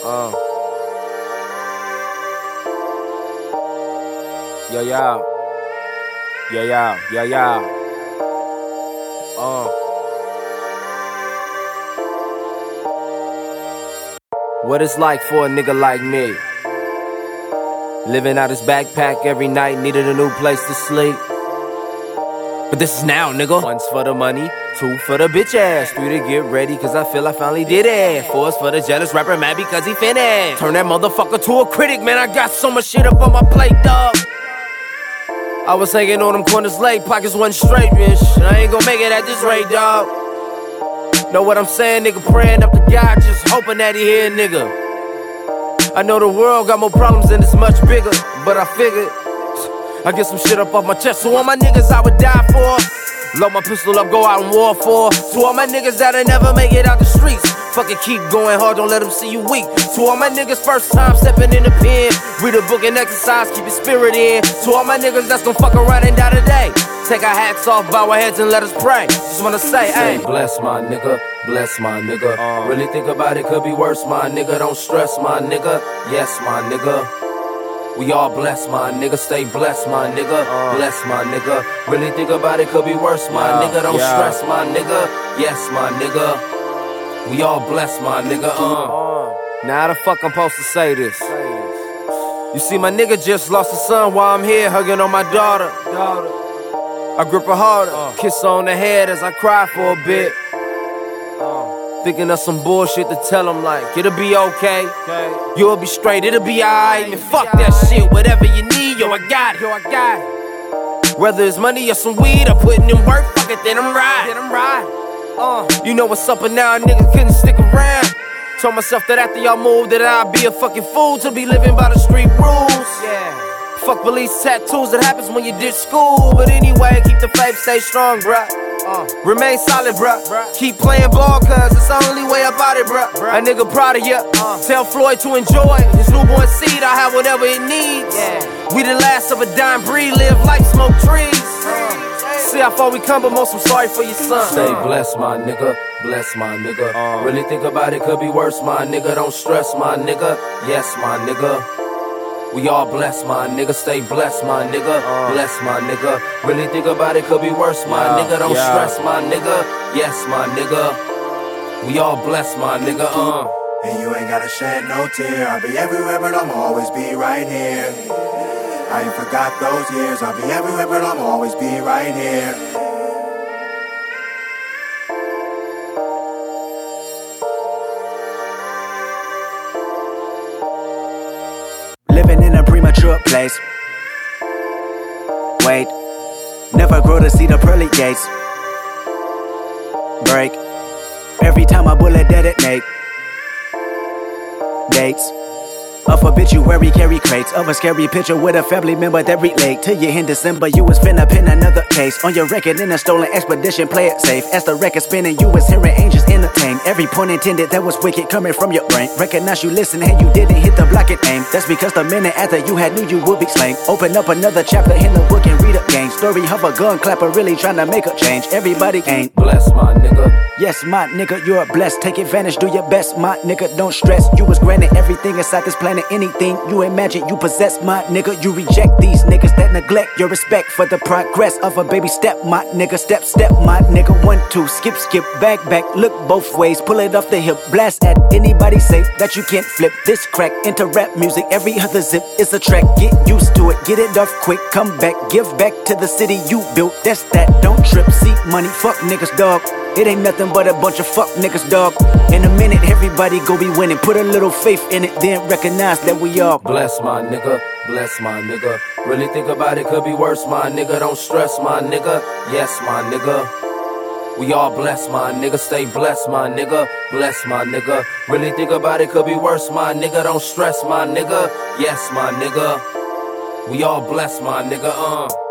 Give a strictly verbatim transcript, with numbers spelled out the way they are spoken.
Uh. Yo, yo. Yo, yo, yo, yo. Uh. What it's like for a nigga like me. Living out his backpack every night, needed a new place to sleep. But this is now, nigga. One's for the money, two for the bitch ass, three to get ready, cause I feel I finally did it. Four's for the jealous rapper mad because he finished. Turn that motherfucker to a critic, man, I got so much shit up on my plate, dog. I was hanging on them corners late, pockets wasn't straight, bitch. I ain't gon' make it at this rate, dog. Know what I'm saying, nigga? Praying up to God, just hoping that he hear, nigga. I know the world got more problems and it's much bigger, but I figured I get some shit up off my chest. So all my niggas I would die for, load my pistol up, go out and war for. To all my niggas that'll never make it out the streets, fucking keep going hard, don't let them see you weak. To all my niggas first time stepping in the pen, read a book and exercise, keep your spirit in. To all my niggas that's gon' fuck around and die today, take our hats off, bow our heads and let us pray. Just wanna say, hey, bless my nigga, bless my nigga. uh, Really think about it, could be worse, my nigga. Don't stress, my nigga, yes, my nigga. We all blessed, my nigga, stay blessed, my nigga, uh, bless my nigga. Really think about it, could be worse, my yeah, nigga. Don't yeah. stress, my nigga, yes, my nigga. We all blessed, my nigga, uh. Now how the fuck I'm supposed to say this? You see, my nigga just lost a son while I'm here hugging on my daughter. I grip her harder, uh. kiss her on the head as I cry for a bit. Uh. Thinking of some bullshit to tell him like, it'll be okay, okay. You'll be straight, it'll be alright. And fuck that shit, whatever you need, yo, I got it. Yo, I got it. Whether it's money or some weed or putting in work, fuck it, then I'm riding. Then I'm riding. Uh. You know what's up and now a nigga couldn't stick around. Told myself that after y'all moved that I'd be a fucking fool to be living by the street rules. Yeah. Fuck police tattoos, that happens when you ditch school. But anyway, keep the faith, stay strong, bruh. Uh, Remain solid, bruh. bruh. Keep playing ball, cause it's the only way about it, bruh. bruh. A nigga proud of ya. Uh, Tell Floyd to enjoy his newborn seed. I have whatever it needs. Yeah. We the last of a dying breed, live life, smoke trees. Uh, See how far we come, but most I'm sorry for your son. Stay blessed, my nigga, bless my nigga. Uh, really think about it, could be worse, my nigga. Don't stress, my nigga, yes, my nigga. We all blessed, my nigga, stay blessed, my nigga, uh, bless my nigga. Really think about it, could be worse, my yeah, nigga. Don't yeah. stress, my nigga, yes, my nigga. We all blessed, my nigga, uh. And you ain't gotta shed no tear. I'll be everywhere, but I'ma always be right here. I ain't forgot those years. I'll be everywhere, but I'ma always be right here. Living in a premature place. Wait, never grow to see the pearly gates. Break, every time a bullet detonate. Dates of obituary carry crates of a scary picture with a family member that relate to you in December. You was finna pin another case on your record in a stolen expedition. Play it safe as the record spinning. You was hearing angels entertain. Every point intended that was wicked coming from your brain. Recognize you listen and you didn't hit the block and aim. That's because the minute after you had knew you would be slain. Open up another chapter in the book and read again. Story of a gun clapper really trying to make a change. Everybody ain't bless my nigga. Yes, my nigga, you're blessed. Take advantage, do your best, my nigga. Don't stress. You was granted everything inside this planet. Anything you imagine, you possess, my nigga. You reject these niggas that neglect your respect for the progress of a baby step, my nigga. Step, step, my nigga. One, two, skip, skip, back, back. Look both ways, pull it off the hip. Blast at anybody say that you can't flip this crack into rap music. Every other zip is a track. Get used to it, get it off quick. Come back, give back to the city you built. That's that. Don't trip, see money, fuck niggas, dog. It ain't nothing but a bunch of fuck niggas, dog. In a minute, everybody go be winning. Put a little faith in it, then recognize that we all bless my nigga, bless my nigga. Really think about it, could be worse, my nigga. Don't stress, my nigga, yes, my nigga. We all blessed, my nigga, stay blessed, my nigga, bless my nigga. Really think about it, could be worse, my nigga. Don't stress, my nigga, yes, my nigga. We all blessed, my nigga, uh.